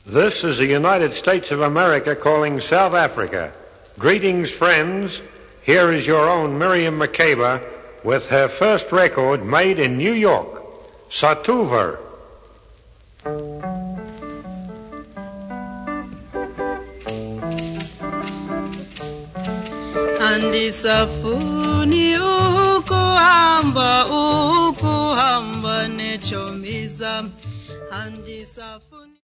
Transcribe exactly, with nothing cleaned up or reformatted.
This is the United States of America calling South Africa. Greetings, friends. Here is your own Miriam Makeba with her first record made in New York, Satuver. Andisafuni ukuhamba ukuhamba nechomiza andisafuni